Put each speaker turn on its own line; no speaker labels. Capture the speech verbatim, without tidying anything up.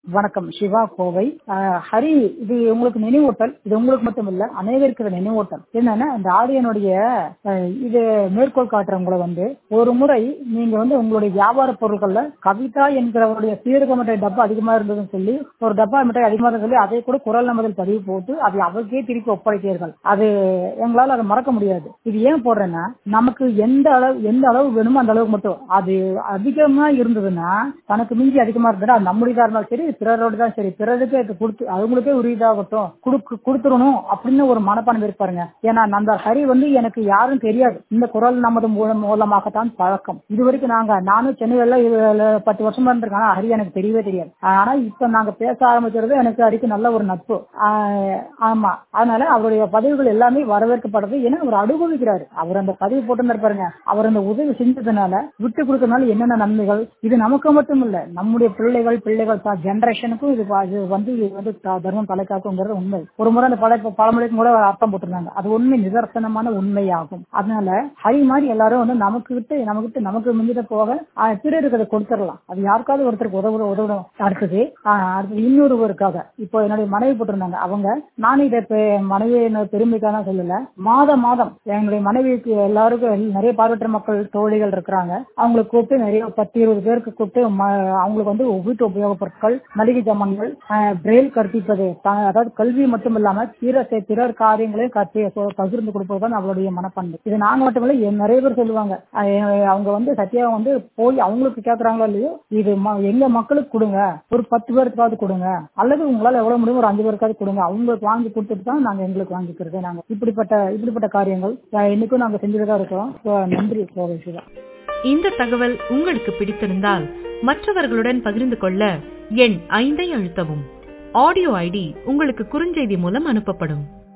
வணக்கம். சிவா கோவை. அஹ் ஹரி, இது உங்களுக்கு நினைவூட்டல். இது உங்களுக்கு மட்டும் இல்ல, அனைவருக்கு நினைவூட்டல். என்னன்னா, இந்த ஆடியனுடைய அஹ், இது மேற்கோள் காட்டுறவங்களை வந்து ஒரு முறை நீங்க வந்து உங்களுடைய வியாபார பொருட்கள்ல கவிதா என்கிறவருடைய சீரக மிட்டாய் டப்பா அதிகமா இருந்ததுன்னு சொல்லி, ஒரு டப்பா மிட்டாய் அதிகமா இருந்ததுன்னு சொல்லி அதை கூட குரல் நமதில் பதிவு போட்டு அதை அவருக்கே திருப்பி ஒப்படைத்தீர்கள். அது எங்களால் அதை மறக்க முடியாது. இது ஏன் போடுறேன்னா, நமக்கு எந்த அளவு எந்த அளவு வேணுமோ அந்த அளவுக்கு மட்டும். அது அதிகமா இருந்ததுன்னா, தனக்கு மிஞ்சி அதிகமா இருந்ததுன்னா அது நம்முடையதா இருந்தாலும் சரி, பிறரோடு தான் சரி, பிறருக்கு அது கொடுத்து அவங்களுக்கே உரியதாகட்டும் கொடுக்கு கொடுத்துடணும் அப்படின்னு ஒரு மனப்பான்மை இருப்பாருங்க. ஏன்னா அந்த ஹரி வந்து எனக்கு யாரும் தெரியாது, இந்த குரல் நமது மூலம் மூலமாகத்தான் பழக்கம். இது வரைக்கும் நாங்க நானும் சென்னையில இது பத்து வருஷமா இருந்திருக்கேன். ஹரி எனக்கு தெரியவே தெரியாது. ஆனா இப்ப நாங்க பேச ஆரம்பிக்கிறது எனக்கு ஹரிக்கு நல்ல ஒரு நட்பு. ஆஹ் ஆமா, அதனால அவருடைய பதிவுகள் எல்லாமே வரவேற்கப்படுறது. ஏன்னா அவர் அனுபவிக்கிறாரு. அவர் அந்த பதிவு போட்டு பாருங்க, அவர் அந்த உதவி செஞ்சதுனால, விட்டு கொடுக்கறதுனால என்னென்ன நன்மைகள், இது நமக்கு மட்டும் இல்ல, நம்முடைய பிள்ளைகள் பிள்ளைகள் ஜெனரேஷனுக்கும் இது இது வந்து இது வந்து த- தர்மம் தலைக்காக்குங்கிறது உண்மை. ஒரு முறை அந்த பழைய பழமொழிக்கும் கூட அர்த்தம் போட்டிருந்தாங்க. அது உண்மை, நிதர்சனமான உண்மையாகும். அதனால ஹரி மாதிரி எல்லாரும் வந்து நமக்கு விட்டு நமக்கு நமக்கு முந்திட்ட போக ஆஹ் பிறருக்கு அதை கொடுத்துடலாம். அது யாருக்காவது ஒருத்தருக்கு உதவு உதவணும். அடுத்தது ஆஹ் அடுத்தது இன்னொருவருக்காக இப்போ என்னுடைய மனைவி போட்டிருந்தாங்க. அவங்க, நானும் இதை பெ- மனைவி பெருமைக்காக சொல்லல, மாதம் மாதம் என்னுடைய மனைவிக்கு எல்லாருக்கும் நிறைய பார்வையற்ற மக்கள் தோழிகள் இருக்கிறாங்க. அவங்களுக்கு கூப்பிட்டு நிறைய பத்து இருபது பேருக்கு கூப்பிட்டு ம- அவங்களுக்கு வந்து வீட்டு உபயோகப் பொருட்கள், மளிகை ஜாமான்கள், பிரெயில் கற்பிப்பது, த- அதாவது கல்வி மட்டும் இல்லாம பிற பிறர் காரியங்களையும் கற்பி பகிர்ந்து கொடுப்பதுதான் அவருடைய மனப்பான்மை. இது நாங்க மட்டுமில்ல, என் நிறைய பேர் சொல்லுவாங்க. அஹ் அவங்க வந்து சத்யா வந்து போய் அவங்களுக்கு கேட்கறாங்களோ இல்லையோ, இது ம- எங்க மக்களுக்கு கொடுங்க, ஒரு பத்து பேருக்காவது கொடுங்க, அல்லது உங்களால எவ்வளவு முடியும் ஒரு அஞ்சு பேருக்காவது கொடுங்க, அவங்களுக்கு வாங்கி கொடுத்துட்டு தான் நாங்க எங்களுக்கு வாங்கிக்கிறது. நாங்க இப்படிப்பட்ட இப்படிப்பட்ட காரியங்கள் அஹ் இன்னைக்கும் நாங்க செஞ்சுதான் இருக்கிறோம். So, நன்றி கோவை சிவா.
இந்த தகவல் உங்களுக்கு பிடித்திருந்தால் மற்றவர்களுடன் பகிர்ந்து கொள்ள எண் ஐந்தை அழுத்தவும். ஆடியோ ஐடி உங்களுக்கு குறுஞ்செய்தி மூலம் அனுப்பப்படும்.